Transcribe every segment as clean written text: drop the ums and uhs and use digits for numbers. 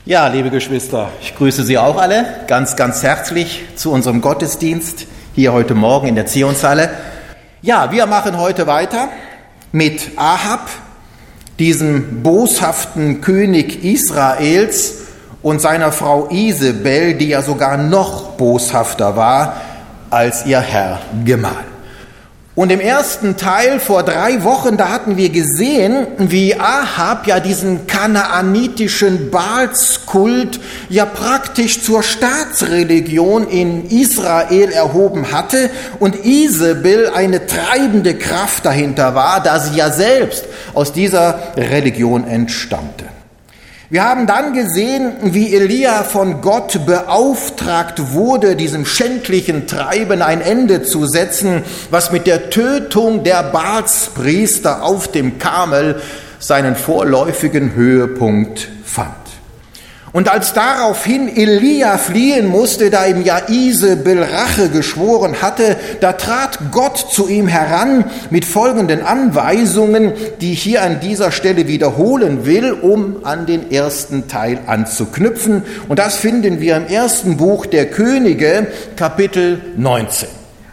Ja, liebe Geschwister, ich grüße Sie auch alle ganz, ganz herzlich zu unserem Gottesdienst hier heute Morgen in der Zionshalle. Ja, wir machen heute weiter mit Ahab, diesem boshaften König Israels, und seiner Frau Isabel, die ja sogar noch boshafter war als ihr Herr Gemahl. Und im ersten Teil vor 3 Wochen, da hatten wir gesehen, wie Ahab ja diesen kanaanitischen Baalskult ja praktisch zur Staatsreligion in Israel erhoben hatte und Isabel eine treibende Kraft dahinter war, da sie ja selbst aus dieser Religion entstammte. Wir haben dann gesehen, wie Elia von Gott beauftragt wurde, diesem schändlichen Treiben ein Ende zu setzen, was mit der Tötung der Baalspriester auf dem Karmel seinen vorläufigen Höhepunkt fand. Und als daraufhin Elia fliehen musste, da ihm ja Isabel Rache geschworen hatte, da trat Gott zu ihm heran mit folgenden Anweisungen, die ich hier an dieser Stelle wiederholen will, um an den ersten Teil anzuknüpfen. Und das finden wir im ersten Buch der Könige, Kapitel 19.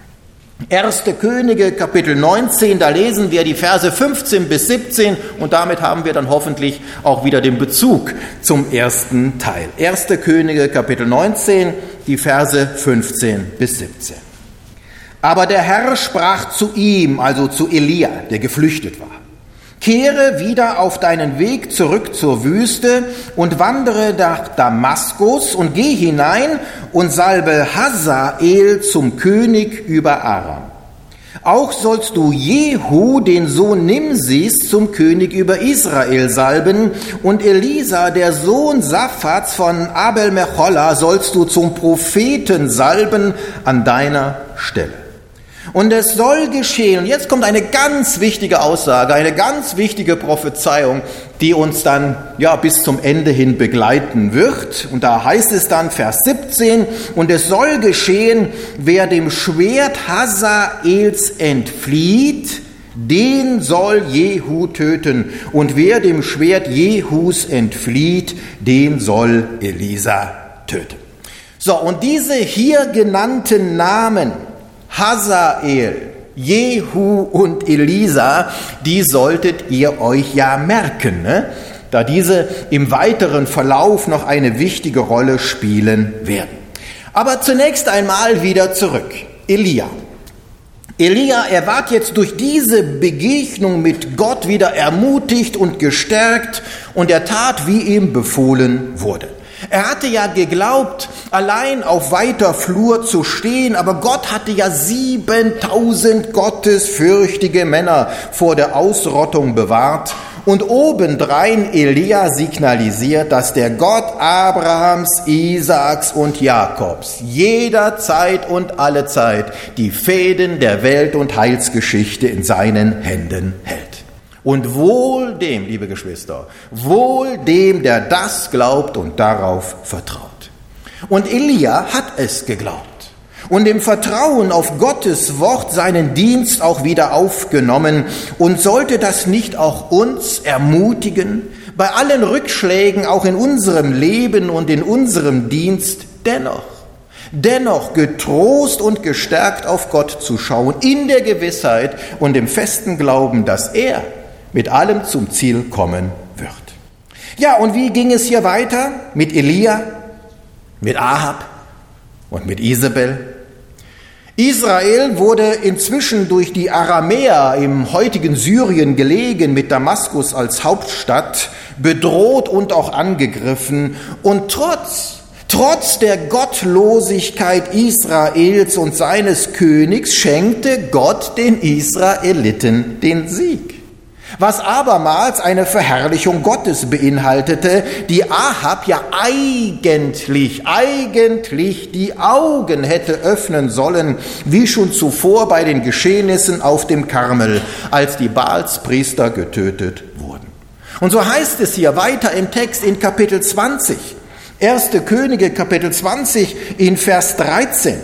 1. Könige, Kapitel 19, da lesen wir die Verse 15 bis 17 und damit haben wir dann hoffentlich auch wieder den Bezug zum ersten Teil. 1. Könige, Kapitel 19, die Verse 15 bis 17. Aber der Herr sprach zu ihm, also zu Elia, der geflüchtet war: Kehre wieder auf deinen Weg zurück zur Wüste und wandere nach Damaskus und geh hinein und salbe Hazael zum König über Aram. Auch sollst du Jehu, den Sohn Nimsis, zum König über Israel salben und Elisa, der Sohn Saphats von Abel-Mechola, sollst du zum Propheten salben an deiner Stelle. Und es soll geschehen, und jetzt kommt eine ganz wichtige Aussage, eine ganz wichtige Prophezeiung, die uns dann bis zum Ende hin begleiten wird. Und da heißt es dann, Vers 17, und es soll geschehen, wer dem Schwert Hazaels entflieht, den soll Jehu töten. Und wer dem Schwert Jehus entflieht, den soll Elisa töten. So, und diese hier genannten Namen, Hazael, Jehu und Elisa, die solltet ihr euch ja merken, ne? Da diese im weiteren Verlauf noch eine wichtige Rolle spielen werden. Aber zunächst einmal wieder zurück. Elia, er ward jetzt durch diese Begegnung mit Gott wieder ermutigt und gestärkt und er tat, wie ihm befohlen wurde. Er hatte ja geglaubt, allein auf weiter Flur zu stehen, aber Gott hatte ja 7000 gottesfürchtige Männer vor der Ausrottung bewahrt. Und obendrein Elia signalisiert, dass der Gott Abrahams, Isaaks und Jakobs jederzeit und allezeit die Fäden der Welt- und Heilsgeschichte in seinen Händen hält. Und wohl dem, liebe Geschwister, wohl dem, der das glaubt und darauf vertraut. Und Elia hat es geglaubt und im Vertrauen auf Gottes Wort seinen Dienst auch wieder aufgenommen. Und sollte das nicht auch uns ermutigen, bei allen Rückschlägen auch in unserem Leben und in unserem Dienst dennoch getrost und gestärkt auf Gott zu schauen, in der Gewissheit und im festen Glauben, dass er mit allem zum Ziel kommen wird. Ja, und wie ging es hier weiter mit Elia, mit Ahab und mit Isabel? Israel wurde inzwischen durch die Aramäer im heutigen Syrien gelegen, mit Damaskus als Hauptstadt, bedroht und auch angegriffen. Und trotz der Gottlosigkeit Israels und seines Königs schenkte Gott den Israeliten den Sieg. Was abermals eine Verherrlichung Gottes beinhaltete, die Ahab ja eigentlich die Augen hätte öffnen sollen, wie schon zuvor bei den Geschehnissen auf dem Karmel, als die Baalspriester getötet wurden. Und so heißt es hier weiter im Text in Kapitel 20, 1. Könige Kapitel 20 in Vers 13.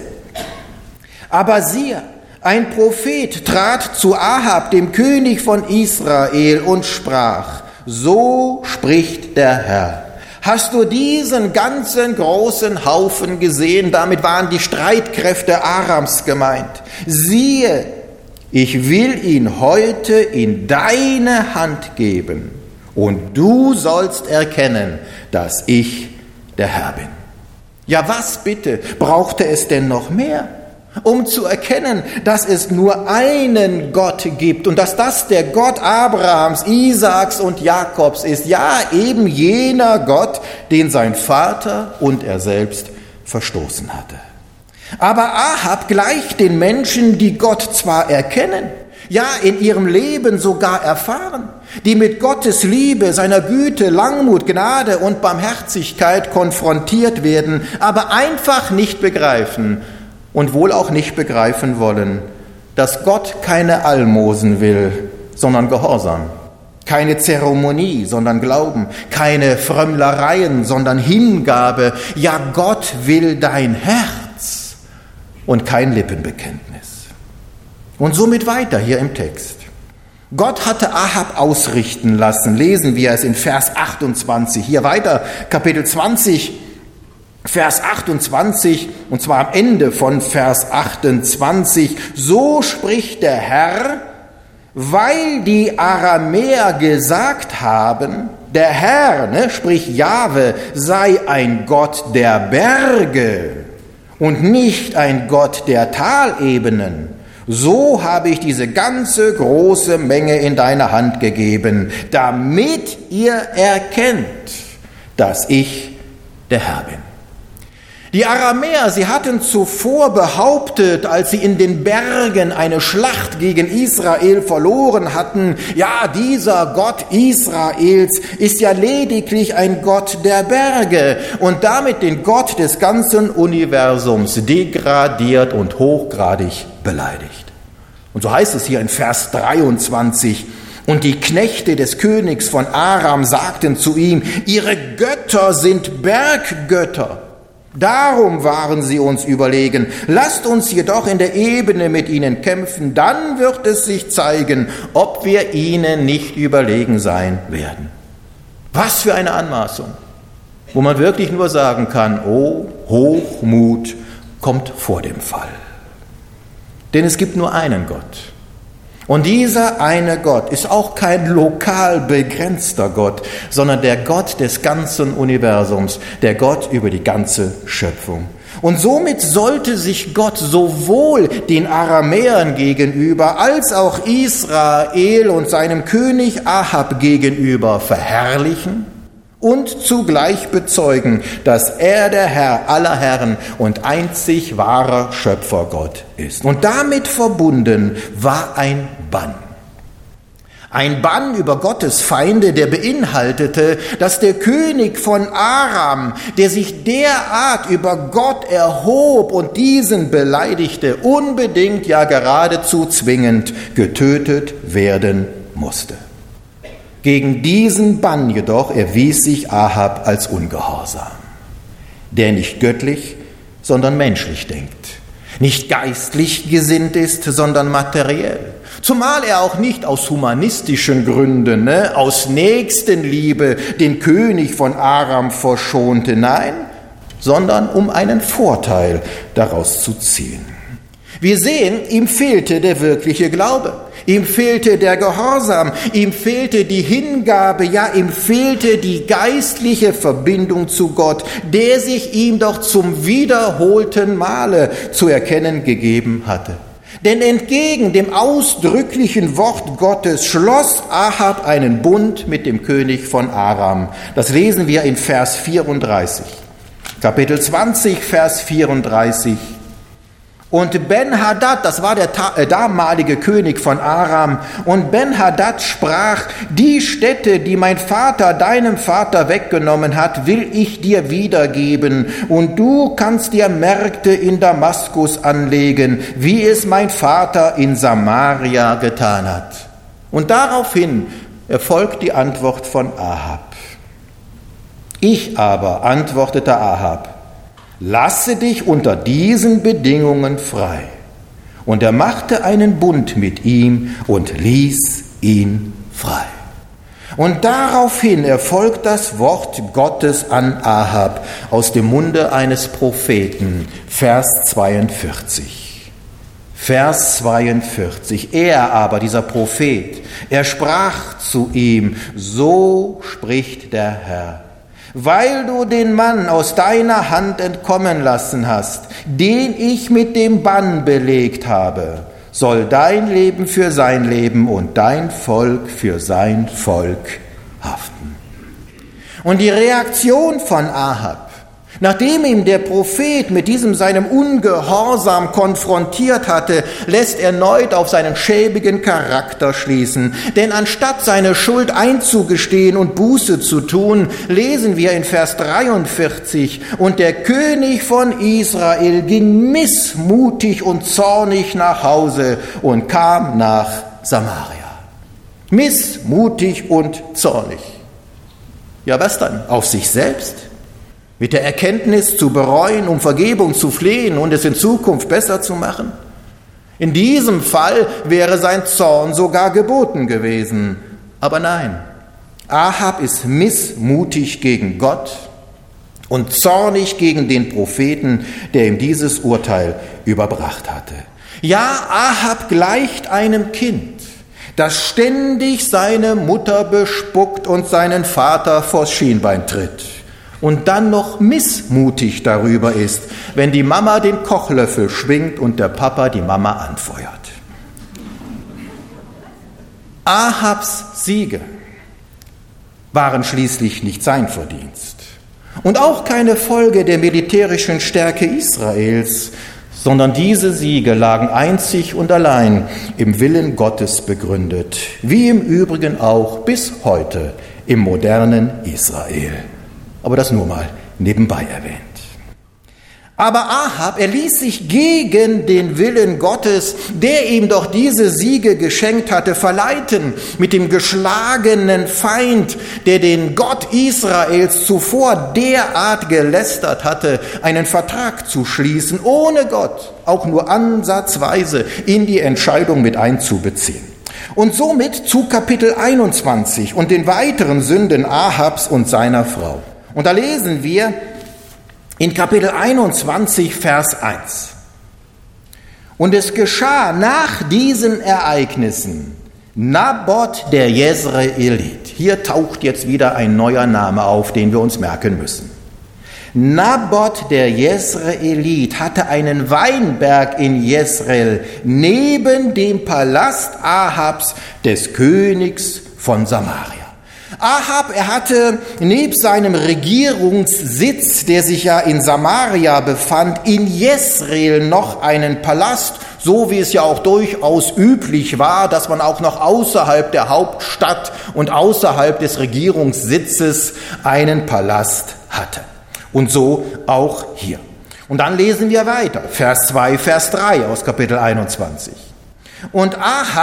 Aber siehe, ein Prophet trat zu Ahab, dem König von Israel, und sprach: So spricht der Herr: Hast du diesen ganzen großen Haufen gesehen? Damit waren die Streitkräfte Arams gemeint. Siehe, ich will ihn heute in deine Hand geben, und du sollst erkennen, dass ich der Herr bin. Ja, was bitte brauchte es denn noch mehr, um zu erkennen, dass es nur einen Gott gibt und dass das der Gott Abrahams, Isaaks und Jakobs ist, ja, eben jener Gott, den sein Vater und er selbst verstoßen hatte. Aber Ahab gleicht den Menschen, die Gott zwar erkennen, ja, in ihrem Leben sogar erfahren, die mit Gottes Liebe, seiner Güte, Langmut, Gnade und Barmherzigkeit konfrontiert werden, aber einfach nicht begreifen und wohl auch nicht begreifen wollen, dass Gott keine Almosen will, sondern Gehorsam, keine Zeremonie, sondern Glauben, keine Frömmlereien, sondern Hingabe. Ja, Gott will dein Herz und kein Lippenbekenntnis. Und somit weiter hier im Text. Gott hatte Ahab ausrichten lassen, lesen wir es in Vers 28, hier weiter, Kapitel 20, Vers 28, und zwar am Ende von Vers 28, so spricht der Herr, weil die Aramäer gesagt haben, der Herr, sprich Jahwe, sei ein Gott der Berge und nicht ein Gott der Talebenen. So habe ich diese ganze große Menge in deine Hand gegeben, damit ihr erkennt, dass ich der Herr bin. Die Aramäer, sie hatten zuvor behauptet, als sie in den Bergen eine Schlacht gegen Israel verloren hatten, ja, dieser Gott Israels ist ja lediglich ein Gott der Berge und damit den Gott des ganzen Universums degradiert und hochgradig beleidigt. Und so heißt es hier in Vers 23, und die Knechte des Königs von Aram sagten zu ihm, ihre Götter sind Berggötter. Darum waren sie uns überlegen. Lasst uns jedoch in der Ebene mit ihnen kämpfen, dann wird es sich zeigen, ob wir ihnen nicht überlegen sein werden. Was für eine Anmaßung, wo man wirklich nur sagen kann, oh, Hochmut kommt vor dem Fall. Denn es gibt nur einen Gott. Und dieser eine Gott ist auch kein lokal begrenzter Gott, sondern der Gott des ganzen Universums, der Gott über die ganze Schöpfung. Und somit sollte sich Gott sowohl den Aramäern gegenüber als auch Israel und seinem König Ahab gegenüber verherrlichen und zugleich bezeugen, dass er der Herr aller Herren und einzig wahrer Schöpfergott ist. Und damit verbunden war ein Bann. Ein Bann über Gottes Feinde, der beinhaltete, dass der König von Aram, der sich derart über Gott erhob und diesen beleidigte, unbedingt, ja geradezu zwingend getötet werden musste. Gegen diesen Bann jedoch erwies sich Ahab als ungehorsam, der nicht göttlich, sondern menschlich denkt, nicht geistlich gesinnt ist, sondern materiell. Zumal er auch nicht aus humanistischen Gründen, aus Nächstenliebe den König von Aram verschonte, nein, sondern um einen Vorteil daraus zu ziehen. Wir sehen, ihm fehlte der wirkliche Glaube, ihm fehlte der Gehorsam, ihm fehlte die Hingabe, ja, ihm fehlte die geistliche Verbindung zu Gott, der sich ihm doch zum wiederholten Male zu erkennen gegeben hatte. Denn entgegen dem ausdrücklichen Wort Gottes schloss Ahab einen Bund mit dem König von Aram. Das lesen wir in Vers 34. Kapitel 20, Vers 34. Und Ben-Hadad, das war der damalige König von Aram, und Ben-Hadad sprach, die Städte, die mein Vater deinem Vater weggenommen hat, will ich dir wiedergeben, und du kannst dir Märkte in Damaskus anlegen, wie es mein Vater in Samaria getan hat. Und daraufhin erfolgt die Antwort von Ahab. Ich aber, antwortete Ahab, lasse dich unter diesen Bedingungen frei. Und er machte einen Bund mit ihm und ließ ihn frei. Und daraufhin erfolgt das Wort Gottes an Ahab aus dem Munde eines Propheten, Vers 42. Vers 42. Er aber, dieser Prophet, er sprach zu ihm, so spricht der Herr. Weil du den Mann aus deiner Hand entkommen lassen hast, den ich mit dem Bann belegt habe, soll dein Leben für sein Leben und dein Volk für sein Volk haften. Und die Reaktion von Ahab, nachdem ihm der Prophet mit diesem seinem Ungehorsam konfrontiert hatte, lässt erneut auf seinen schäbigen Charakter schließen. Denn anstatt seine Schuld einzugestehen und Buße zu tun, lesen wir in Vers 43, und der König von Israel ging missmutig und zornig nach Hause und kam nach Samaria. Missmutig und zornig. Ja, was dann? Auf sich selbst? Mit der Erkenntnis zu bereuen, um Vergebung zu flehen und es in Zukunft besser zu machen? In diesem Fall wäre sein Zorn sogar geboten gewesen. Aber nein, Ahab ist missmutig gegen Gott und zornig gegen den Propheten, der ihm dieses Urteil überbracht hatte. Ja, Ahab gleicht einem Kind, das ständig seine Mutter bespuckt und seinen Vater vors Schienbein tritt. Und dann noch missmutig darüber ist, wenn die Mama den Kochlöffel schwingt und der Papa die Mama anfeuert. Ahabs Siege waren schließlich nicht sein Verdienst und auch keine Folge der militärischen Stärke Israels, sondern diese Siege lagen einzig und allein im Willen Gottes begründet, wie im Übrigen auch bis heute im modernen Israel. Aber das nur mal nebenbei erwähnt. Aber Ahab, er ließ sich gegen den Willen Gottes, der ihm doch diese Siege geschenkt hatte, verleiten, mit dem geschlagenen Feind, der den Gott Israels zuvor derart gelästert hatte, einen Vertrag zu schließen, ohne Gott auch nur ansatzweise in die Entscheidung mit einzubeziehen. Und somit zu Kapitel 21 und den weiteren Sünden Ahabs und seiner Frau. Und da lesen wir in Kapitel 21, Vers 1. Und es geschah nach diesen Ereignissen, Naboth der Jezreelit. Hier taucht jetzt wieder ein neuer Name auf, den wir uns merken müssen. Naboth der Jezreelit hatte einen Weinberg in Jezreel neben dem Palast Ahabs, des Königs von Samaria. Ahab, er hatte neben seinem Regierungssitz, der sich ja in Samaria befand, in Jezreel noch einen Palast, so wie es ja auch durchaus üblich war, dass man auch noch außerhalb der Hauptstadt und außerhalb des Regierungssitzes einen Palast hatte. Und so auch hier. Und dann lesen wir weiter, Vers 2, Vers 3 aus Kapitel 21. Und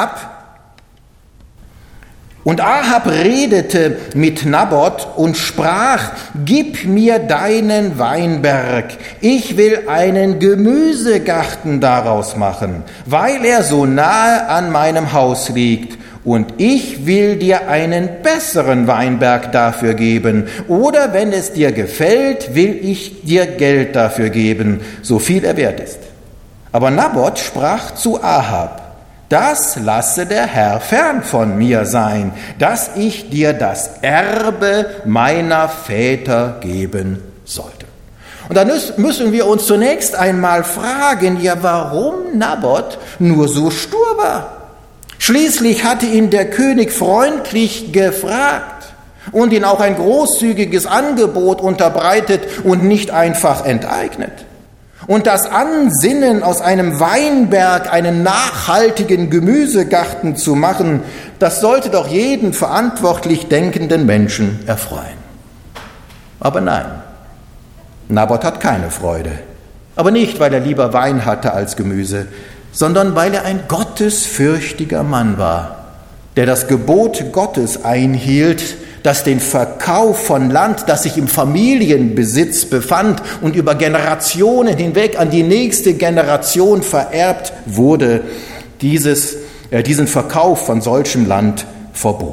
Ahab redete mit Naboth und sprach, gib mir deinen Weinberg, ich will einen Gemüsegarten daraus machen, weil er so nahe an meinem Haus liegt. Und ich will dir einen besseren Weinberg dafür geben. Oder wenn es dir gefällt, will ich dir Geld dafür geben, so viel er wert ist. Aber Naboth sprach zu Ahab, das lasse der Herr fern von mir sein, dass ich dir das Erbe meiner Väter geben sollte. Und dann müssen wir uns zunächst einmal fragen, ja, warum Naboth nur so stur war? Schließlich hatte ihn der König freundlich gefragt und ihn auch ein großzügiges Angebot unterbreitet und nicht einfach enteignet. Und das Ansinnen, aus einem Weinberg einen nachhaltigen Gemüsegarten zu machen, das sollte doch jeden verantwortlich denkenden Menschen erfreuen. Aber nein, Naboth hat keine Freude. Aber nicht, weil er lieber Wein hatte als Gemüse, sondern weil er ein gottesfürchtiger Mann war, der das Gebot Gottes einhielt, das den Verkauf von Land, das sich im Familienbesitz befand und über Generationen hinweg an die nächste Generation vererbt wurde, diesen Verkauf von solchem Land verbot.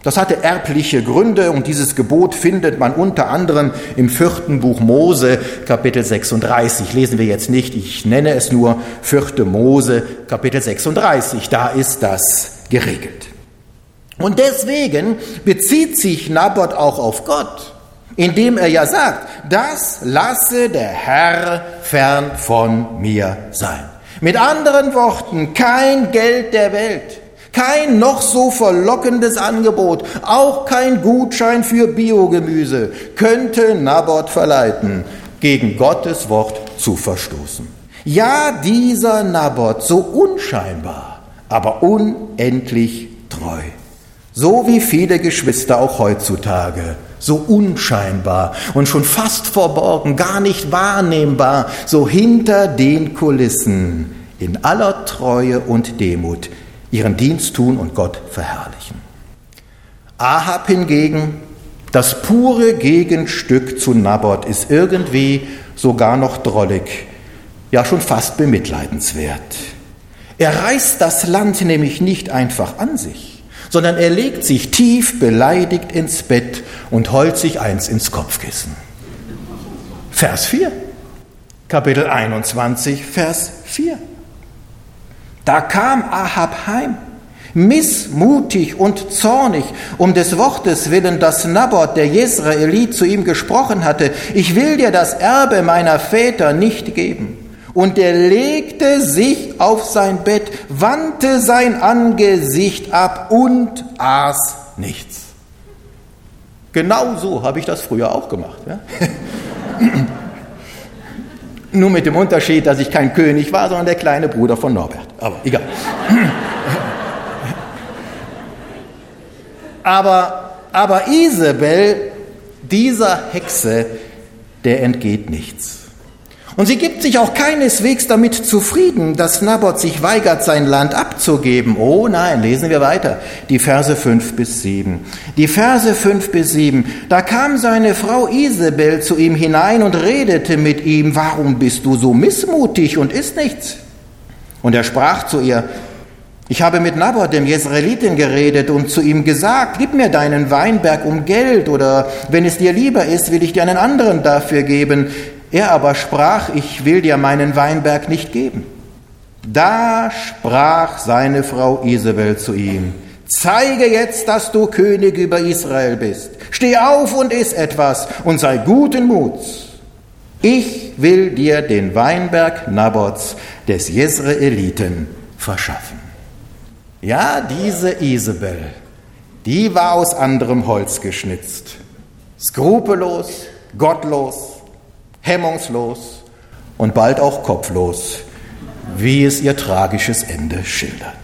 Das hatte erbliche Gründe und dieses Gebot findet man unter anderem im 4. Buch Mose, Kapitel 36. Lesen wir jetzt nicht, ich nenne es nur 4. Mose, Kapitel 36. Da ist das geregelt. Und deswegen bezieht sich Nabot auch auf Gott, indem er ja sagt, das lasse der Herr fern von mir sein. Mit anderen Worten, kein Geld der Welt, kein noch so verlockendes Angebot, auch kein Gutschein für Biogemüse könnte Nabot verleiten, gegen Gottes Wort zu verstoßen. Ja, dieser Nabot, so unscheinbar, aber unendlich treu. So wie viele Geschwister auch heutzutage, so unscheinbar und schon fast verborgen, gar nicht wahrnehmbar, so hinter den Kulissen in aller Treue und Demut ihren Dienst tun und Gott verherrlichen. Ahab hingegen, das pure Gegenstück zu Nabot, ist irgendwie sogar noch drollig, ja schon fast bemitleidenswert. Er reißt das Land nämlich nicht einfach an sich, sondern er legt sich tief beleidigt ins Bett und heult sich eins ins Kopfkissen. Vers 4, Kapitel 21, Vers 4. Da kam Ahab heim, missmutig und zornig, um des Wortes willen, das Nabot, der Jesraelit, zu ihm gesprochen hatte, ich will dir das Erbe meiner Väter nicht geben. Und er legte sich auf sein Bett, wandte sein Angesicht ab und aß nichts. Genau so habe ich das früher auch gemacht. Ja? Nur mit dem Unterschied, dass ich kein König war, sondern der kleine Bruder von Norbert. Aber egal. Aber Isabel, dieser Hexe, der entgeht nichts. Und sie gibt sich auch keineswegs damit zufrieden, dass Nabot sich weigert, sein Land abzugeben. Oh nein, lesen wir weiter, die Verse 5 bis 7. Die Verse 5 bis 7, da kam seine Frau Isabel zu ihm hinein und redete mit ihm, warum bist du so missmutig und isst nichts? Und er sprach zu ihr, ich habe mit Nabot, dem Jesraeliten, geredet und zu ihm gesagt, gib mir deinen Weinberg um Geld oder wenn es dir lieber ist, will ich dir einen anderen dafür geben. Er aber sprach, ich will dir meinen Weinberg nicht geben. Da sprach seine Frau Isabel zu ihm, zeige jetzt, dass du König über Israel bist. Steh auf und iss etwas und sei guten Muts. Ich will dir den Weinberg Nabots des Jesraeliten verschaffen. Ja, diese Isabel, die war aus anderem Holz geschnitzt. Skrupellos, gottlos, hemmungslos und bald auch kopflos, wie es ihr tragisches Ende schildert.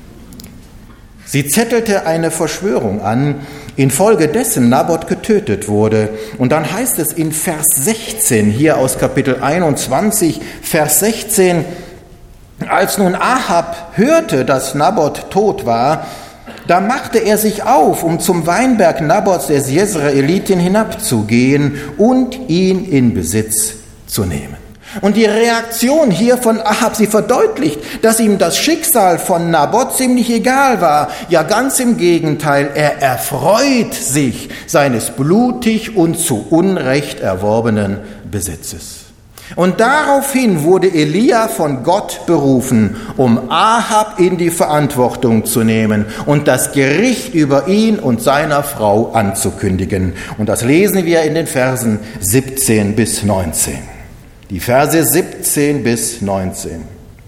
Sie zettelte eine Verschwörung an, infolgedessen Nabot getötet wurde. Und dann heißt es in Vers 16, hier aus Kapitel 21, Vers 16, als nun Ahab hörte, dass Nabot tot war, da machte er sich auf, um zum Weinberg Nabots des Jesraeliten hinabzugehen und ihn in Besitz zu nehmen. Und die Reaktion hier von Ahab, sie verdeutlicht, dass ihm das Schicksal von Nabot ziemlich egal war. Ja, ganz im Gegenteil, er erfreut sich seines blutig und zu Unrecht erworbenen Besitzes. Und daraufhin wurde Elia von Gott berufen, um Ahab in die Verantwortung zu nehmen und das Gericht über ihn und seiner Frau anzukündigen. Und das lesen wir in den Versen 17 bis 19. Die Verse 17 bis 19.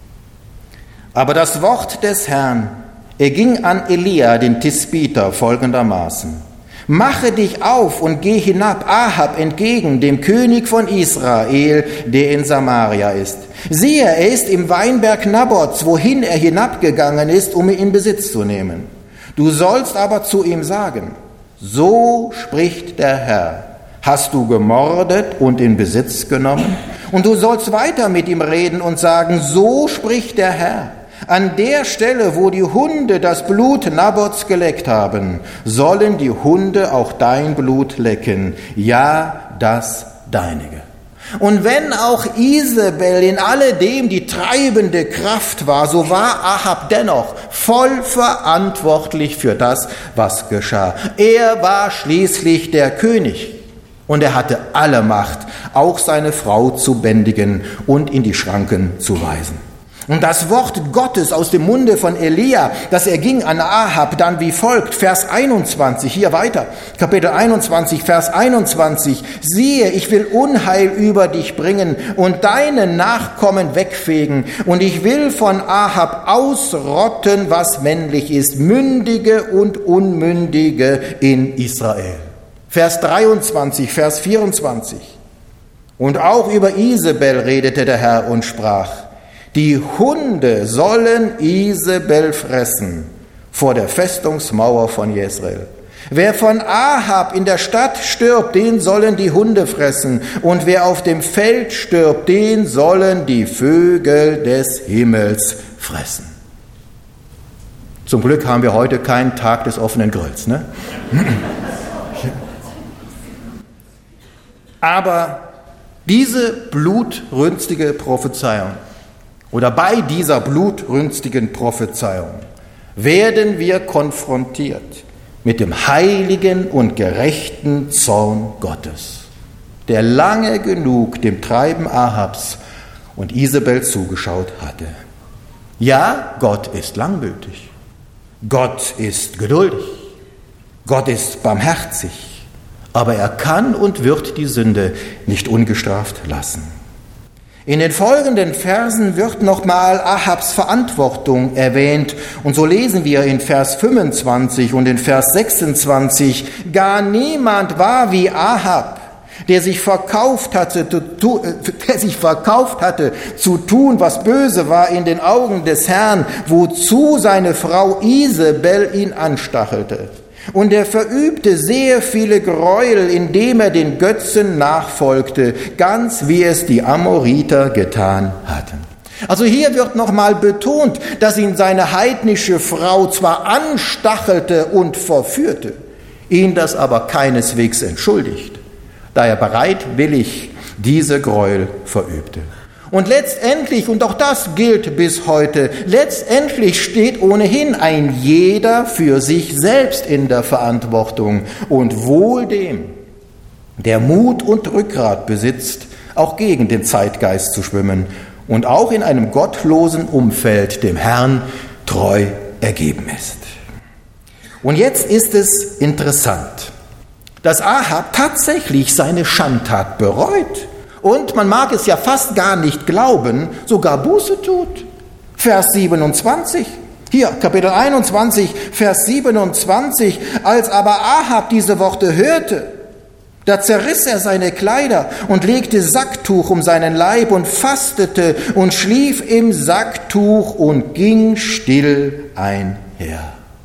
Aber das Wort des Herrn erging an Elia, den Tisbiter, folgendermaßen. Mache dich auf und geh hinab Ahab entgegen, dem König von Israel, der in Samaria ist. Siehe, er ist im Weinberg Nabots, wohin er hinabgegangen ist, um ihn in Besitz zu nehmen. Du sollst aber zu ihm sagen, so spricht der Herr, hast du gemordet und in Besitz genommen? Und du sollst weiter mit ihm reden und sagen, so spricht der Herr. An der Stelle, wo die Hunde das Blut Nabots geleckt haben, sollen die Hunde auch dein Blut lecken, ja, das deinige. Und wenn auch Isabel in alledem die treibende Kraft war, so war Ahab dennoch voll verantwortlich für das, was geschah. Er war schließlich der König und er hatte alle Macht, auch seine Frau zu bändigen und in die Schranken zu weisen. Und das Wort Gottes aus dem Munde von Elia, das erging an Ahab dann wie folgt, Vers 21, hier weiter, Kapitel 21, Vers 21, siehe, ich will Unheil über dich bringen und deine Nachkommen wegfegen und ich will von Ahab ausrotten, was männlich ist, Mündige und Unmündige in Israel. Vers 23, Vers 24, und auch über Isabel redete der Herr und sprach, die Hunde sollen Isabel fressen vor der Festungsmauer von Jezreel. Wer von Ahab in der Stadt stirbt, den sollen die Hunde fressen. Und wer auf dem Feld stirbt, den sollen die Vögel des Himmels fressen. Zum Glück haben wir heute keinen Tag des offenen Grills, ne? Aber diese blutrünstige Prophezeiung, oder bei dieser blutrünstigen Prophezeiung werden wir konfrontiert mit dem heiligen und gerechten Zorn Gottes, der lange genug dem Treiben Ahabs und Isabel zugeschaut hatte. Ja, Gott ist langmütig, Gott ist geduldig, Gott ist barmherzig, aber er kann und wird die Sünde nicht ungestraft lassen. In den folgenden Versen wird nochmal Ahabs Verantwortung erwähnt. Und so lesen wir in Vers 25 und in Vers 26, gar niemand war wie Ahab, der sich verkauft hatte zu tun, was böse war in den Augen des Herrn, wozu seine Frau Isabel ihn anstachelte. Und er verübte sehr viele Gräuel, indem er den Götzen nachfolgte, ganz wie es die Amoriter getan hatten. Also hier wird nochmal betont, dass ihn seine heidnische Frau zwar anstachelte und verführte, ihn das aber keineswegs entschuldigt, da er bereitwillig diese Gräuel verübte. Und letztendlich, und auch das gilt bis heute, letztendlich steht ohnehin ein jeder für sich selbst in der Verantwortung und wohl dem, der Mut und Rückgrat besitzt, auch gegen den Zeitgeist zu schwimmen und auch in einem gottlosen Umfeld dem Herrn treu ergeben ist. Und jetzt ist es interessant, dass Ahab tatsächlich seine Schandtat bereut. Und man mag es ja fast gar nicht glauben, sogar Buße tut. Vers 27, hier Kapitel 21, Vers 27, als aber Ahab diese Worte hörte, da zerriss er seine Kleider und legte Sacktuch um seinen Leib und fastete und schlief im Sacktuch und ging still einher.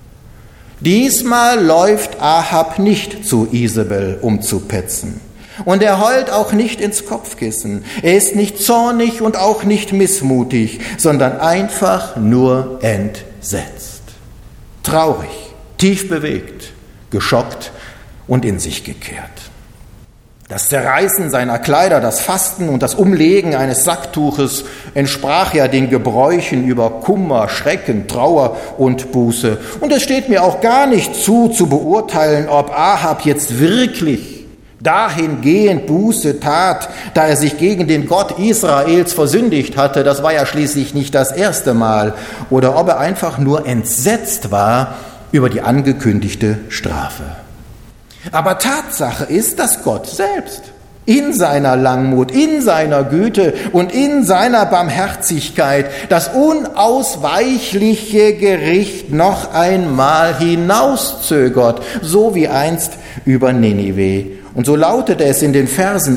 Diesmal läuft Ahab nicht zu Isabel, um zu petzen. Und er heult auch nicht ins Kopfkissen. Er ist nicht zornig und auch nicht missmutig, sondern einfach nur entsetzt. Traurig, tief bewegt, geschockt und in sich gekehrt. Das Zerreißen seiner Kleider, das Fasten und das Umlegen eines Sacktuches entsprach ja den Gebräuchen über Kummer, Schrecken, Trauer und Buße. Und es steht mir auch gar nicht zu beurteilen, ob Ahab jetzt wirklich dahingehend Buße tat, da er sich gegen den Gott Israels versündigt hatte. Das war ja schließlich nicht das erste Mal. Oder ob er einfach nur entsetzt war über die angekündigte Strafe. Aber Tatsache ist, dass Gott selbst in seiner Langmut, in seiner Güte und in seiner Barmherzigkeit das unausweichliche Gericht noch einmal hinauszögert, so wie einst über Ninive. Und so lautet es in den Versen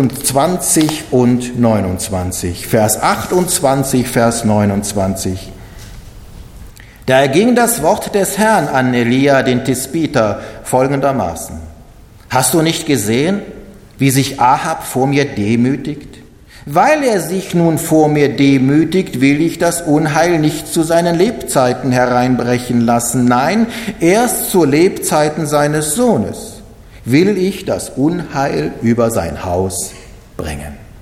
28 und 29. Vers 28, Vers 29. Da erging das Wort des Herrn an Elia, den Tisbiter, folgendermaßen. Hast du nicht gesehen, wie sich Ahab vor mir demütigt? Weil er sich nun vor mir demütigt, will ich das Unheil nicht zu seinen Lebzeiten hereinbrechen lassen. Nein, erst zu Lebzeiten seines Sohnes will ich das Unheil über sein Haus bringen.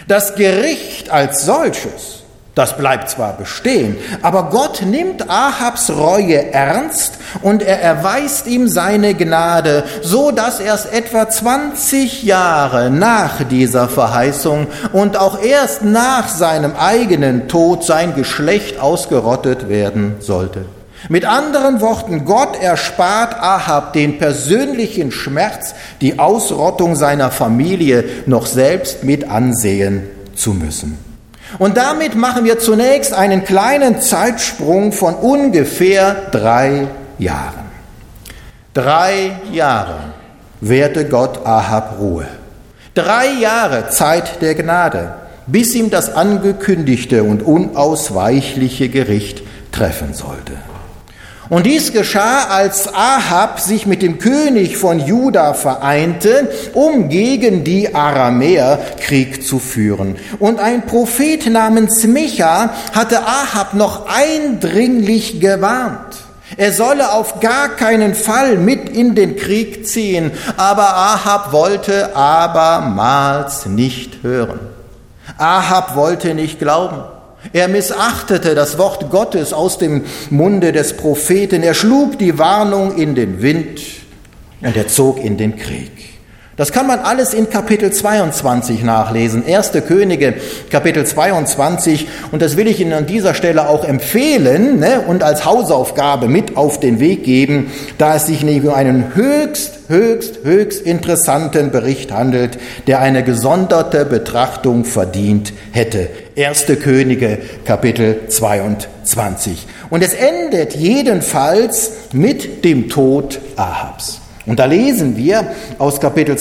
Das Gericht als solches, das bleibt zwar bestehen, aber Gott nimmt Ahabs Reue ernst und er erweist ihm seine Gnade, so dass erst etwa 20 Jahre nach dieser Verheißung und auch erst nach seinem eigenen Tod sein Geschlecht ausgerottet werden sollte. Mit anderen Worten, Gott erspart Ahab den persönlichen Schmerz, die Ausrottung seiner Familie noch selbst mit ansehen zu müssen. Und damit machen wir zunächst einen kleinen Zeitsprung von ungefähr 3 Jahren. 3 Jahre währte Gott Ahab Ruhe. 3 Jahre Zeit der Gnade, bis ihm das angekündigte und unausweichliche Gericht treffen sollte. Und dies geschah, als Ahab sich mit dem König von Juda vereinte, um gegen die Aramäer Krieg zu führen. Und ein Prophet namens Micha hatte Ahab noch eindringlich gewarnt. Er solle auf gar keinen Fall mit in den Krieg ziehen, aber Ahab wollte abermals nicht hören. Ahab wollte nicht glauben. Er missachtete das Wort Gottes aus dem Munde des Propheten. Er schlug die Warnung in den Wind und er zog in den Krieg. Das kann man alles in Kapitel 22 nachlesen. 1. Könige, Kapitel 22. Und das will ich Ihnen an dieser Stelle auch empfehlen und als Hausaufgabe mit auf den Weg geben, da es sich nämlich um einen höchst interessanten Bericht handelt, der eine gesonderte Betrachtung verdient hätte. 1. Könige, Kapitel 22. Und es endet jedenfalls mit dem Tod Ahabs. Und da lesen wir aus Kapitel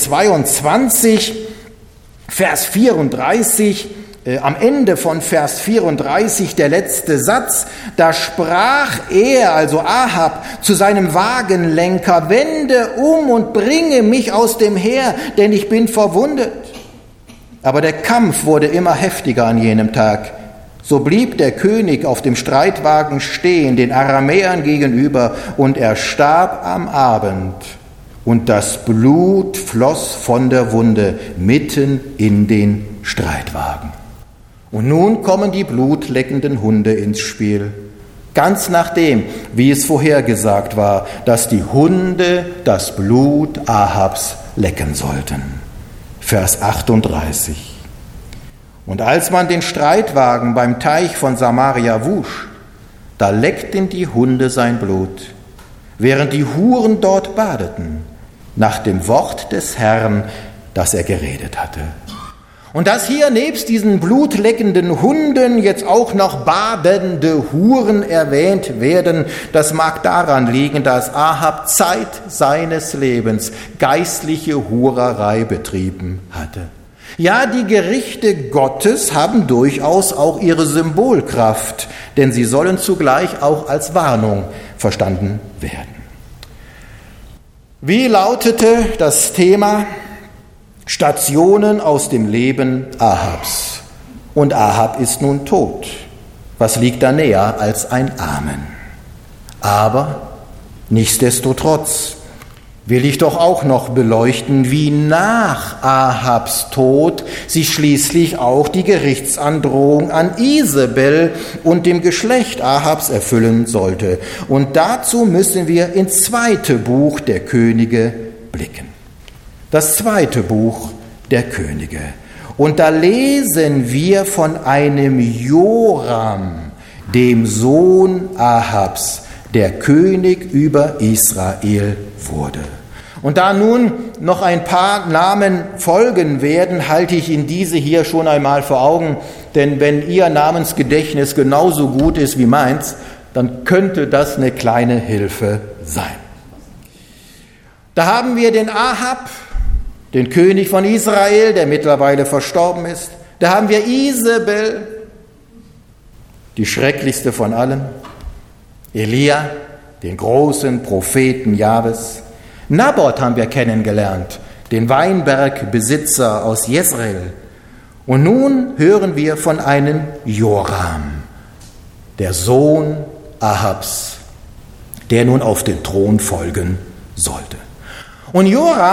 22, Vers 34, am Ende von Vers 34, der letzte Satz, da sprach er, also Ahab, zu seinem Wagenlenker, wende um und bringe mich aus dem Heer, denn ich bin verwundet. Aber der Kampf wurde immer heftiger an jenem Tag. So blieb der König auf dem Streitwagen stehen, den Aramäern gegenüber, und er starb am Abend. Und das Blut floss von der Wunde mitten in den Streitwagen. Und nun kommen die blutleckenden Hunde ins Spiel. Ganz nachdem, wie es vorhergesagt war, dass die Hunde das Blut Ahabs lecken sollten. Vers 38. Und als man den Streitwagen beim Teich von Samaria wusch, da leckten die Hunde sein Blut, während die Huren dort badeten, nach dem Wort des Herrn, das er geredet hatte. Und dass hier nebst diesen blutleckenden Hunden jetzt auch noch badende Huren erwähnt werden, das mag daran liegen, dass Ahab Zeit seines Lebens geistliche Hurerei betrieben hatte. Ja, die Gerichte Gottes haben durchaus auch ihre Symbolkraft, denn sie sollen zugleich auch als Warnung verstanden werden. Wie lautete das Thema? Stationen aus dem Leben Ahabs. Und Ahab ist nun tot. Was liegt da näher als ein Amen? Aber nichtsdestotrotz will ich doch auch noch beleuchten, wie nach Ahabs Tod sich schließlich auch die Gerichtsandrohung an Isabel und dem Geschlecht Ahabs erfüllen sollte. Und dazu müssen wir ins 2. Buch der Könige blicken. Das 2. Buch der Könige. Und da lesen wir von einem Joram, dem Sohn Ahabs, der König über Israel wurde. Und da nun noch ein paar Namen folgen werden, halte ich Ihnen diese hier schon einmal vor Augen, denn wenn Ihr Namensgedächtnis genauso gut ist wie meins, dann könnte das eine kleine Hilfe sein. Da haben wir den Ahab, den König von Israel, der mittlerweile verstorben ist. Da haben wir Isabel, die schrecklichste von allen. Elia, den großen Propheten Jahwes. Naboth haben wir kennengelernt, den Weinbergbesitzer aus Jezreel. Und nun hören wir von einem Joram, der Sohn Ahabs, der nun auf den Thron folgen sollte. Und Joram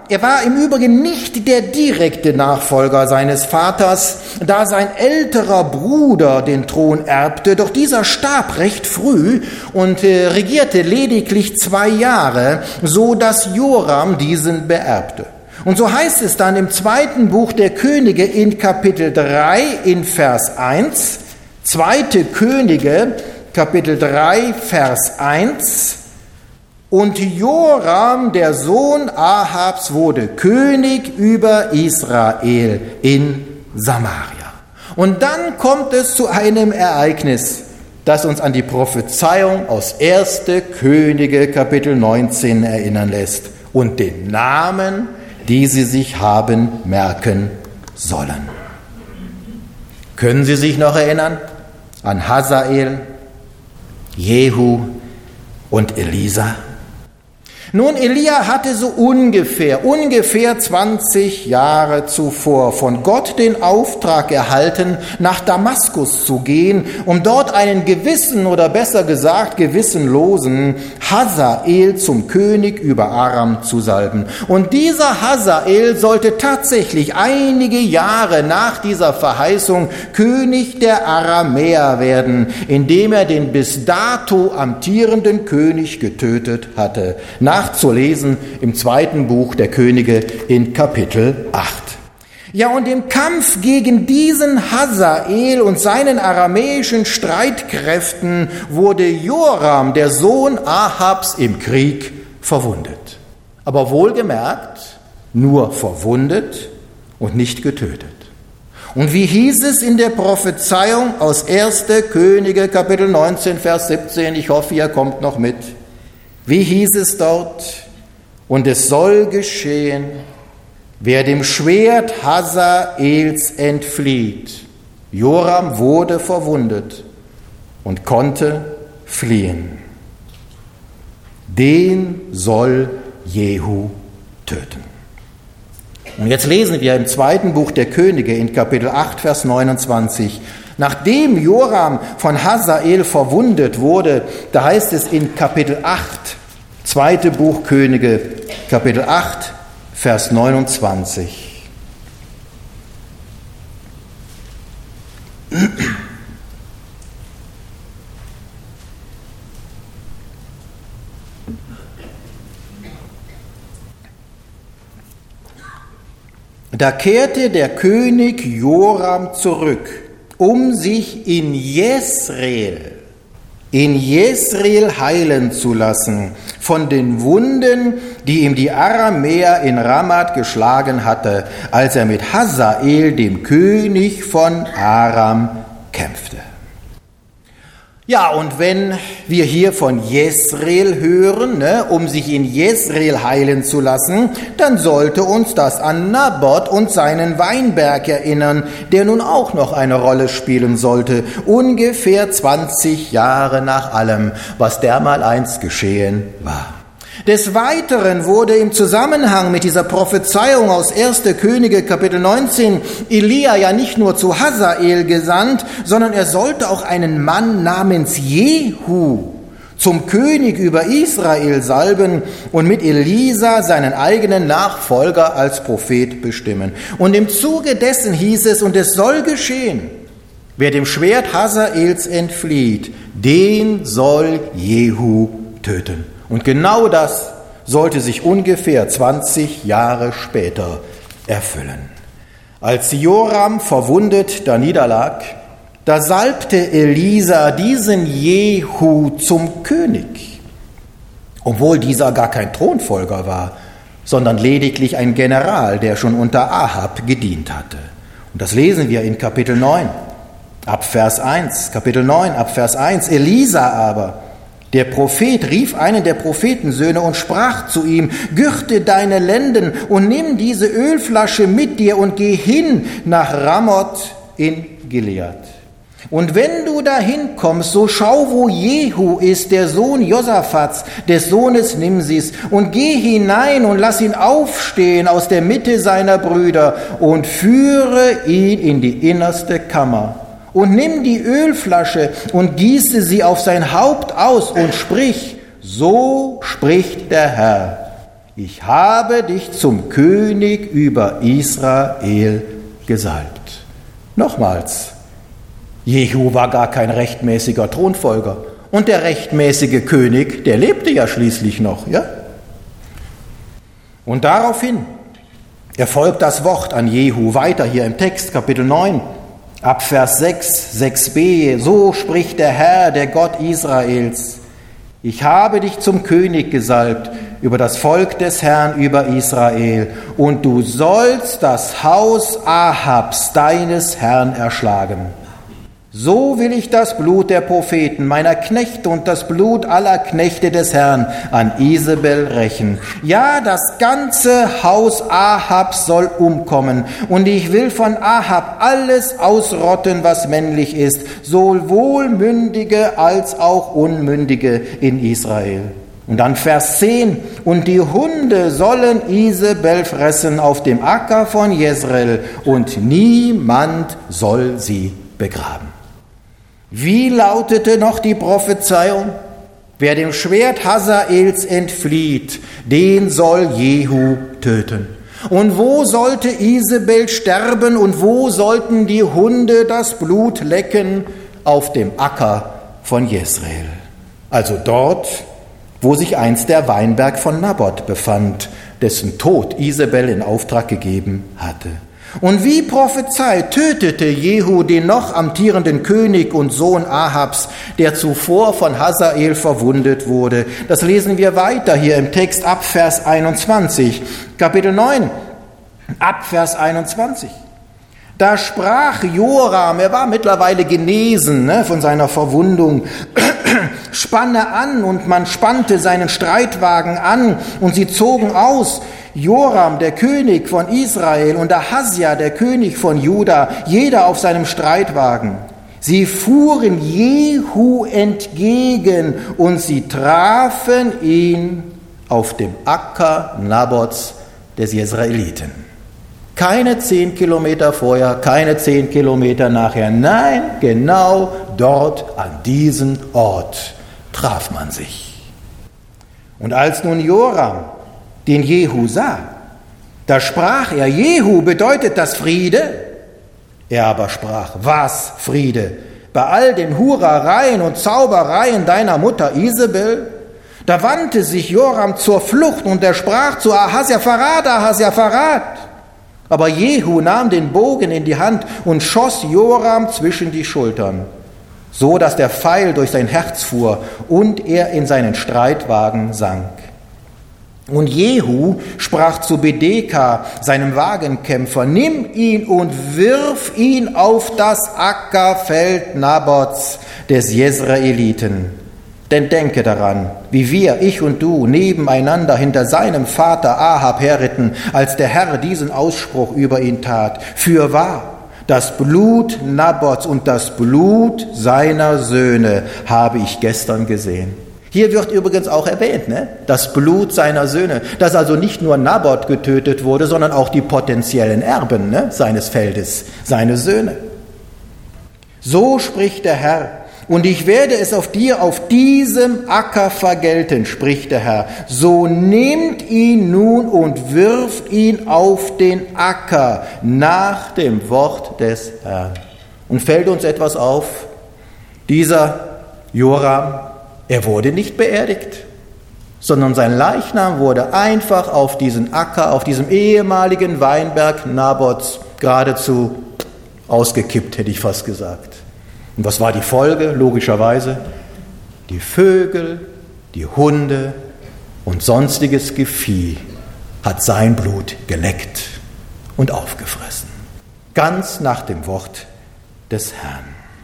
Er war im Übrigen nicht der direkte Nachfolger seines Vaters, da sein älterer Bruder den Thron erbte, doch dieser starb recht früh und regierte lediglich 2 Jahre, so dass Joram diesen beerbte. Und so heißt es dann im 2. Buch der Könige in Kapitel 3 in Vers 1, 2. Könige, Kapitel 3, Vers 1, und Joram, der Sohn Ahabs, wurde König über Israel in Samaria. Und dann kommt es zu einem Ereignis, das uns an die Prophezeiung aus 1. Könige, Kapitel 19 erinnern lässt und den Namen, die sie sich haben merken sollen. Können Sie sich noch erinnern an Hazael, Jehu und Elisa? Nun, Elia hatte so ungefähr 20 Jahre zuvor von Gott den Auftrag erhalten, nach Damaskus zu gehen, um dort einen gewissen oder besser gesagt gewissenlosen Hazael zum König über Aram zu salben. Und dieser Hazael sollte tatsächlich einige Jahre nach dieser Verheißung König der Aramäer werden, indem er den bis dato amtierenden König getötet hatte. Nachzulesen im 2. Buch der Könige in Kapitel 8. Ja, und im Kampf gegen diesen Hazael und seinen aramäischen Streitkräften wurde Joram, der Sohn Ahabs, im Krieg verwundet. Aber wohlgemerkt, nur verwundet und nicht getötet. Und wie hieß es in der Prophezeiung aus 1. Könige, Kapitel 19, Vers 17? Ich hoffe, ihr kommt noch mit. Wie hieß es dort? Und es soll geschehen, wer dem Schwert Hazaels entflieht. Joram wurde verwundet und konnte fliehen. Den soll Jehu töten. Und jetzt lesen wir im 2. Buch der Könige in Kapitel 8, Vers 29. Nachdem Joram von Hazael verwundet wurde, da heißt es in Kapitel 8, 2. Buch Könige, Kapitel 8, Vers 29. Da kehrte der König Joram zurück, um sich in Jesreel heilen zu lassen von den Wunden, die ihm die Aramäer in Ramat geschlagen hatte, als er mit Hazael, dem König von Aram, kämpfte. Ja, und wenn wir hier von Jesreel hören, um sich in Jesreel heilen zu lassen, dann sollte uns das an Naboth und seinen Weinberg erinnern, der nun auch noch eine Rolle spielen sollte, ungefähr 20 Jahre nach allem, was dermaleinst geschehen war. Des Weiteren wurde im Zusammenhang mit dieser Prophezeiung aus 1. Könige Kapitel 19 Elia ja nicht nur zu Hazael gesandt, sondern er sollte auch einen Mann namens Jehu zum König über Israel salben und mit Elisa seinen eigenen Nachfolger als Prophet bestimmen. Und im Zuge dessen hieß es, und es soll geschehen, wer dem Schwert Hazaels entflieht, den soll Jehu töten. Und genau das sollte sich ungefähr 20 Jahre später erfüllen. Als Joram verwundet da niederlag, da salbte Elisa diesen Jehu zum König, obwohl dieser gar kein Thronfolger war, sondern lediglich ein General, der schon unter Ahab gedient hatte. Und das lesen wir in Kapitel 9, ab Vers 1. Kapitel 9, ab Vers 1. Elisa aber, der Prophet, rief einen der Prophetensöhne und sprach zu ihm: Gürte deine Lenden und nimm diese Ölflasche mit dir und geh hin nach Ramoth in Gilead. Und wenn du dahin kommst, so schau, wo Jehu ist, der Sohn Josaphats, des Sohnes Nimsis, und geh hinein und lass ihn aufstehen aus der Mitte seiner Brüder und führe ihn in die innerste Kammer. Und nimm die Ölflasche und gieße sie auf sein Haupt aus und sprich: So spricht der Herr. ich habe dich zum König über Israel gesalbt. Nochmals, Jehu war gar kein rechtmäßiger Thronfolger. Und der rechtmäßige König, der lebte ja schließlich noch, ja? Und daraufhin erfolgt das Wort an Jehu weiter hier im Text, Kapitel 9, ab Vers 6, 6b. So spricht der Herr, der Gott Israels. Ich habe dich zum König gesalbt über das Volk des Herrn, über Israel. Und du sollst das Haus Ahabs, deines Herrn, erschlagen. So will ich das Blut der Propheten, meiner Knechte und das Blut aller Knechte des Herrn an Isabel rächen. Ja, das ganze Haus Ahabs soll umkommen, und ich will von Ahab alles ausrotten, was männlich ist, sowohl Mündige als auch Unmündige in Israel. Und dann Vers 10, und die Hunde sollen Isabel fressen auf dem Acker von Jezreel, und niemand soll sie begraben. Wie lautete noch die Prophezeiung? Wer dem Schwert Hazaels entflieht, den soll Jehu töten. Und wo sollte Isabel sterben und wo sollten die Hunde das Blut lecken? Auf dem Acker von Jezreel. Also dort, wo sich einst der Weinberg von Naboth befand, dessen Tod Isabel in Auftrag gegeben hatte. Und wie prophezeit tötete Jehu den noch amtierenden König und Sohn Ahabs, der zuvor von Hazael verwundet wurde. Das lesen wir weiter hier im Text ab Vers 21, Kapitel 9, ab Vers 21. Da sprach Joram, er war mittlerweile genesen von seiner Verwundung, spanne an, und man spannte seinen Streitwagen an und sie zogen aus. Joram, der König von Israel, und Ahasja, der König von Juda, jeder auf seinem Streitwagen. Sie fuhren Jehu entgegen und sie trafen ihn auf dem Acker Naboths des Jezreeliten. Keine 10 Kilometer vorher, keine 10 Kilometer nachher. Nein, genau dort an diesem Ort traf man sich. Und als nun Joram den Jehu sah, da sprach er, Jehu, bedeutet das Friede? Er aber sprach, was Friede? Bei all den Hurereien und Zaubereien deiner Mutter Isabel? Da wandte sich Joram zur Flucht und er sprach zu Ahasja, Verrat. Aber Jehu nahm den Bogen in die Hand und schoss Joram zwischen die Schultern, so dass der Pfeil durch sein Herz fuhr und er in seinen Streitwagen sank. Und Jehu sprach zu Bedeka, seinem Wagenkämpfer, nimm ihn und wirf ihn auf das Ackerfeld Naboths des Jezreeliten. Denn denke daran, wie wir, ich und du, nebeneinander hinter seinem Vater Ahab herritten, als der Herr diesen Ausspruch über ihn tat. Fürwahr, das Blut Naboths und das Blut seiner Söhne habe ich gestern gesehen. Hier wird übrigens auch erwähnt, das Blut seiner Söhne, dass also nicht nur Naboth getötet wurde, sondern auch die potenziellen Erben seines Feldes, seine Söhne. So spricht der Herr, und ich werde es auf dir auf diesem Acker vergelten, spricht der Herr. So nehmt ihn nun und wirft ihn auf den Acker nach dem Wort des Herrn. Und fällt uns etwas auf? Dieser Joram, er wurde nicht beerdigt, sondern sein Leichnam wurde einfach auf diesen Acker, auf diesem ehemaligen Weinberg Naboths geradezu ausgekippt, hätte ich fast gesagt. Und was war die Folge? Logischerweise, die Vögel, die Hunde und sonstiges Gevieh hat sein Blut geleckt und aufgefressen. Ganz nach dem Wort des Herrn.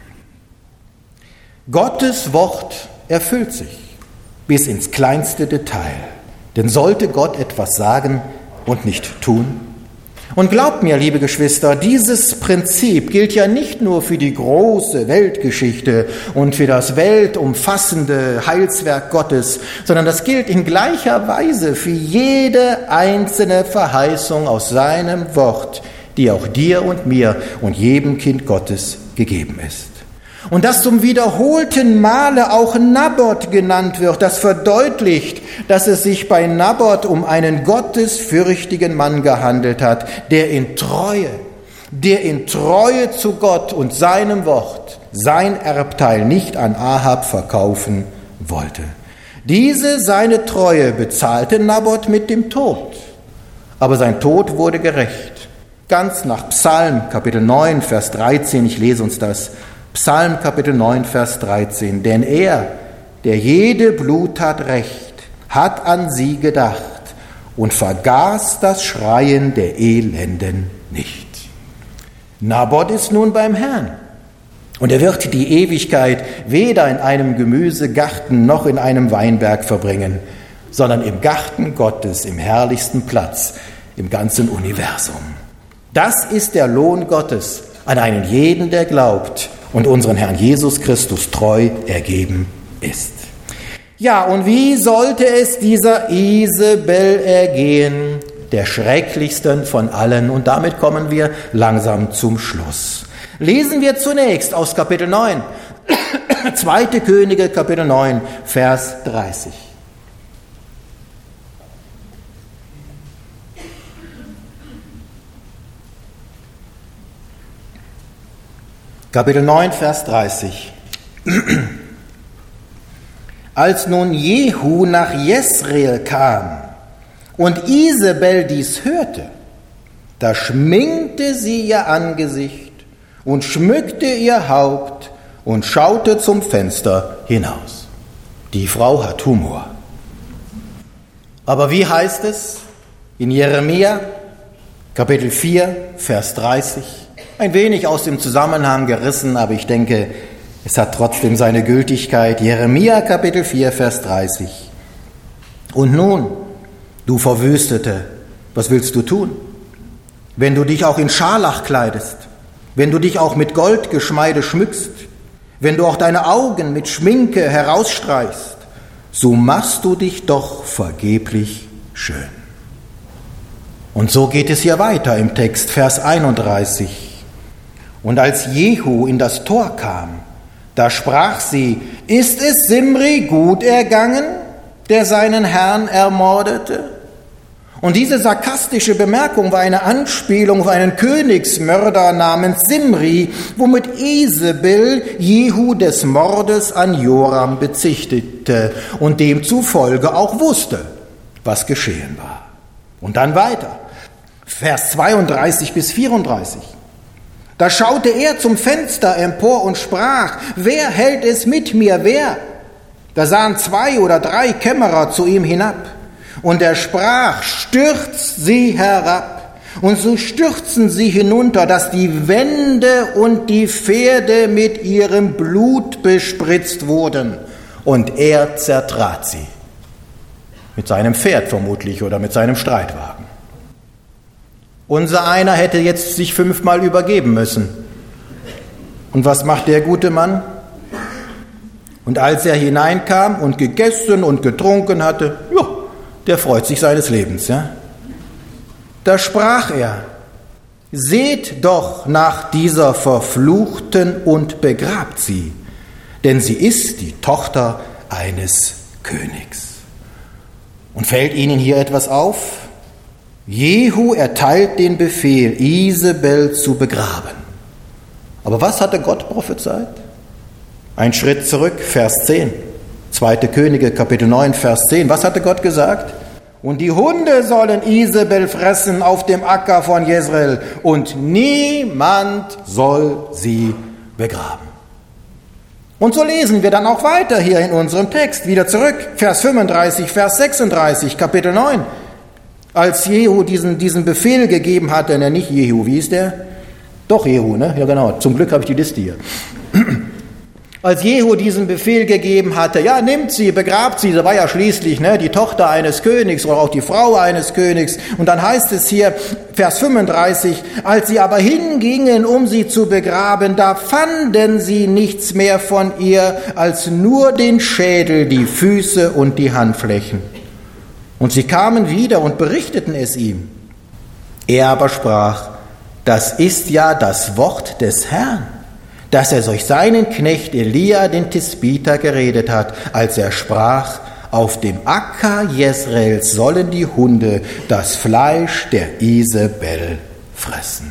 Gottes Wort erfüllt sich bis ins kleinste Detail. Denn sollte Gott etwas sagen und nicht tun? Und glaubt mir, liebe Geschwister, dieses Prinzip gilt ja nicht nur für die große Weltgeschichte und für das weltumfassende Heilswerk Gottes, sondern das gilt in gleicher Weise für jede einzelne Verheißung aus seinem Wort, die auch dir und mir und jedem Kind Gottes gegeben ist. Und dass zum wiederholten Male auch Naboth genannt wird, das verdeutlicht, dass es sich bei Naboth um einen gottesfürchtigen Mann gehandelt hat, der in Treue zu Gott und seinem Wort sein Erbteil nicht an Ahab verkaufen wollte. Diese seine Treue bezahlte Naboth mit dem Tod, aber sein Tod wurde gerecht. Ganz nach Psalm Kapitel 9, Vers 13, ich lese uns das. Psalm Kapitel 9, Vers 13. Denn er, der jede Bluttat rächt, hat an sie gedacht und vergaß das Schreien der Elenden nicht. Naboth ist nun beim Herrn und er wird die Ewigkeit weder in einem Gemüsegarten noch in einem Weinberg verbringen, sondern im Garten Gottes, im herrlichsten Platz im ganzen Universum. Das ist der Lohn Gottes an einen jeden, der glaubt und unseren Herrn Jesus Christus treu ergeben ist. Ja, und wie sollte es dieser Isabel ergehen, der schrecklichsten von allen? Und damit kommen wir langsam zum Schluss. Lesen wir zunächst aus Kapitel 9, 2. Könige, Kapitel 9, Vers 30. Kapitel 9, Vers 30. Als nun Jehu nach Jesreel kam und Isabel dies hörte, da schminkte sie ihr Angesicht und schmückte ihr Haupt und schaute zum Fenster hinaus. Die Frau hat Humor. Aber wie heißt es in Jeremia, Kapitel 4, Vers 30? Ein wenig aus dem Zusammenhang gerissen, aber ich denke, es hat trotzdem seine Gültigkeit. Jeremia Kapitel 4, Vers 30. Und nun, du Verwüstete, was willst du tun? Wenn du dich auch in Scharlach kleidest, wenn du dich auch mit Goldgeschmeide schmückst, wenn du auch deine Augen mit Schminke herausstreichst, so machst du dich doch vergeblich schön. Und so geht es hier weiter im Text, Vers 31. Und als Jehu in das Tor kam, da sprach sie, ist es Simri gut ergangen, der seinen Herrn ermordete? Und diese sarkastische Bemerkung war eine Anspielung auf einen Königsmörder namens Simri, womit Isabel Jehu des Mordes an Joram bezichtigte und demzufolge auch wusste, was geschehen war. Und dann weiter, Vers 32 bis 34. Da schaute er zum Fenster empor und sprach, wer hält es mit mir, wer? Da sahen 2 oder 3 Kämmerer zu ihm hinab. Und er sprach, stürzt sie herab. Und so stürzten sie hinunter, dass die Wände und die Pferde mit ihrem Blut bespritzt wurden. Und er zertrat sie. Mit seinem Pferd vermutlich oder mit seinem Streitwagen. Unser einer hätte jetzt sich 5-mal übergeben müssen. Und was macht der gute Mann? Und als er hineinkam und gegessen und getrunken hatte, ja, der freut sich seines Lebens. Ja? Da sprach er, seht doch nach dieser Verfluchten und begrabt sie, denn sie ist die Tochter eines Königs. Und fällt Ihnen hier etwas auf? Jehu erteilt den Befehl, Isabel zu begraben. Aber was hatte Gott prophezeit? Ein Schritt zurück, Vers 10. 2. Könige, Kapitel 9, Vers 10. Was hatte Gott gesagt? Und die Hunde sollen Isabel fressen auf dem Acker von Jezreel und niemand soll sie begraben. Und so lesen wir dann auch weiter hier in unserem Text. Wieder zurück, Vers 35, Vers 36, Kapitel 9. Als Jehu diesen Befehl gegeben hatte, nicht Jehu, wie ist der? Doch Jehu, ne? Ja genau, zum Glück habe ich die Liste hier. Als Jehu diesen Befehl gegeben hatte, ja, nimmt sie, begrabt sie, sie war ja schließlich die Tochter eines Königs oder auch die Frau eines Königs. Und dann heißt es hier, Vers 35, als sie aber hingingen, um sie zu begraben, da fanden sie nichts mehr von ihr, als nur den Schädel, die Füße und die Handflächen. Und sie kamen wieder und berichteten es ihm. Er aber sprach, das ist ja das Wort des Herrn. dass er durch seinen Knecht Elia den Tisbiter geredet hat, als er sprach, auf dem Acker Jesraels sollen die Hunde das Fleisch der Isabel fressen.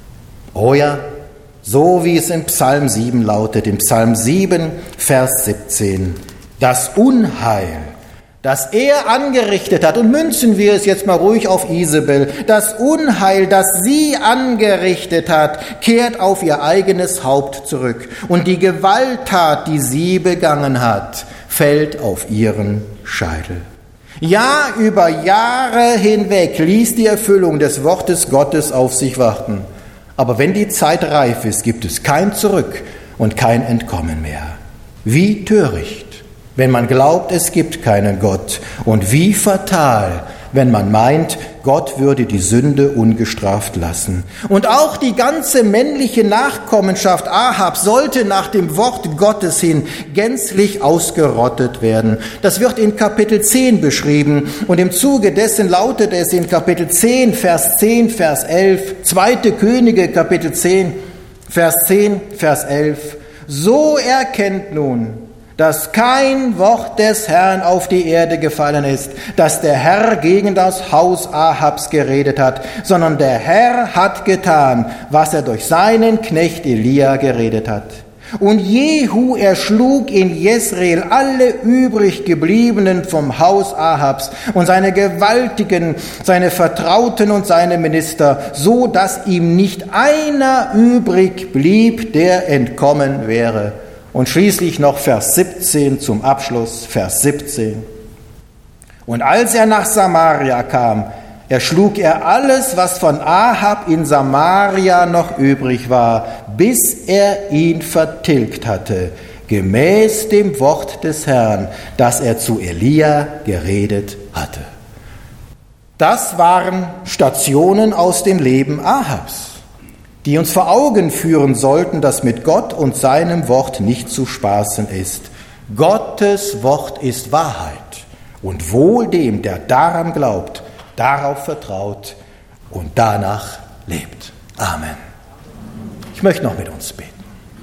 Oh ja, so wie es in Psalm 7 lautet, in Psalm 7, Vers 17, das Unheil, das er angerichtet hat, und münzen wir es jetzt mal ruhig auf Isabel, das Unheil, das sie angerichtet hat, kehrt auf ihr eigenes Haupt zurück. Und die Gewalttat, die sie begangen hat, fällt auf ihren Scheitel. Ja, über Jahre hinweg ließ die Erfüllung des Wortes Gottes auf sich warten. Aber wenn die Zeit reif ist, gibt es kein Zurück und kein Entkommen mehr. Wie töricht, wenn man glaubt, es gibt keinen Gott, und wie fatal, wenn man meint, Gott würde die Sünde ungestraft lassen. Und auch die ganze männliche Nachkommenschaft Ahab sollte nach dem Wort Gottes hin gänzlich ausgerottet werden. Das wird in Kapitel 10 beschrieben, und im Zuge dessen lautet es in Kapitel 10, Vers 10, Vers 11, 2. Könige, Kapitel 10, Vers 10, Vers 11, so erkennt nun, dass kein Wort des Herrn auf die Erde gefallen ist, dass der Herr gegen das Haus Ahabs geredet hat, sondern der Herr hat getan, was er durch seinen Knecht Elia geredet hat. Und Jehu erschlug in Jesrael alle übrig gebliebenen vom Haus Ahabs und seine Gewaltigen, seine Vertrauten und seine Minister, so dass ihm nicht einer übrig blieb, der entkommen wäre. Und schließlich noch Vers 17 zum Abschluss, Vers 17. Und als er nach Samaria kam, erschlug er alles, was von Ahab in Samaria noch übrig war, bis er ihn vertilgt hatte, gemäß dem Wort des Herrn, das er zu Elia geredet hatte. Das waren Stationen aus dem Leben Ahabs, die uns vor Augen führen sollten, dass mit Gott und seinem Wort nicht zu spaßen ist. Gottes Wort ist Wahrheit, und wohl dem, der daran glaubt, darauf vertraut und danach lebt. Amen. Ich möchte noch mit uns beten.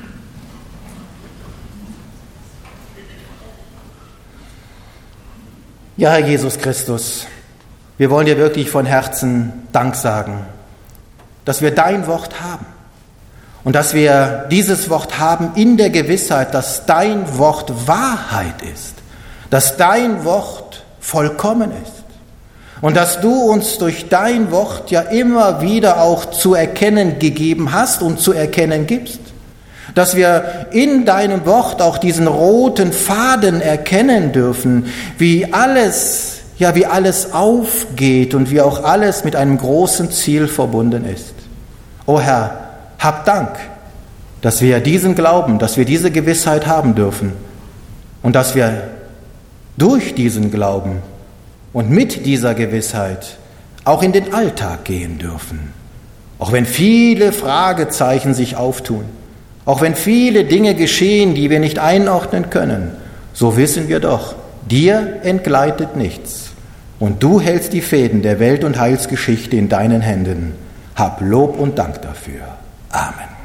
Ja, Herr Jesus Christus, wir wollen dir wirklich von Herzen Dank sagen, dass wir dein Wort haben und dass wir dieses Wort haben in der Gewissheit, dass dein Wort Wahrheit ist, dass dein Wort vollkommen ist und dass du uns durch dein Wort ja immer wieder auch zu erkennen gegeben hast und zu erkennen gibst, dass wir in deinem Wort auch diesen roten Faden erkennen dürfen, wie alles aufgeht und wie auch alles mit einem großen Ziel verbunden ist. O Herr, hab Dank, dass wir diesen Glauben, dass wir diese Gewissheit haben dürfen und dass wir durch diesen Glauben und mit dieser Gewissheit auch in den Alltag gehen dürfen. Auch wenn viele Fragezeichen sich auftun, auch wenn viele Dinge geschehen, die wir nicht einordnen können, so wissen wir doch, dir entgleitet nichts. Und du hältst die Fäden der Welt- und Heilsgeschichte in deinen Händen. Hab Lob und Dank dafür. Amen.